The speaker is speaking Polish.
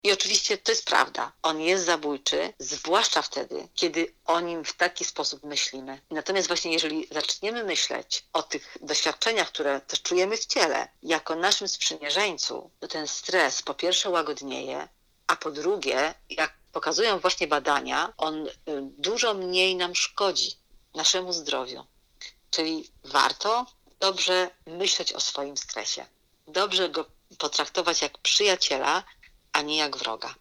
I oczywiście to jest prawda. On jest zabójczy, zwłaszcza wtedy, kiedy o nim w taki sposób myślimy. Natomiast właśnie jeżeli zaczniemy myśleć o tych doświadczeniach, które też czujemy w ciele, jako naszym sprzymierzeńcu, to ten stres po pierwsze łagodnieje, a po drugie, jak pokazują właśnie badania, on dużo mniej nam szkodzi, naszemu zdrowiu. Czyli warto dobrze myśleć o swoim stresie. Dobrze go potraktować jak przyjaciela, a nie jak wroga.